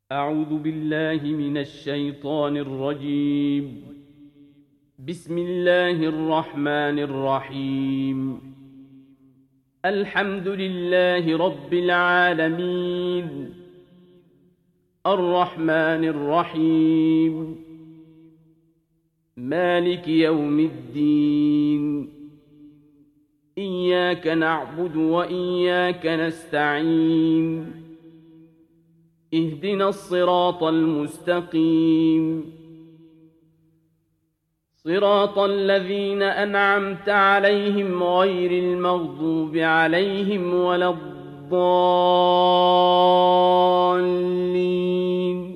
أعوذ بالله من الشيطان الرجيم. بسم الله الرحمن الرحيم. الحمد لله رب العالمين، الرحمن الرحيم، مالك يوم الدين. إياك نعبد وإياك نستعين. اهدنا الصراط المستقيم، صراط الذين أنعمت عليهم غير المغضوب عليهم ولا الضالين.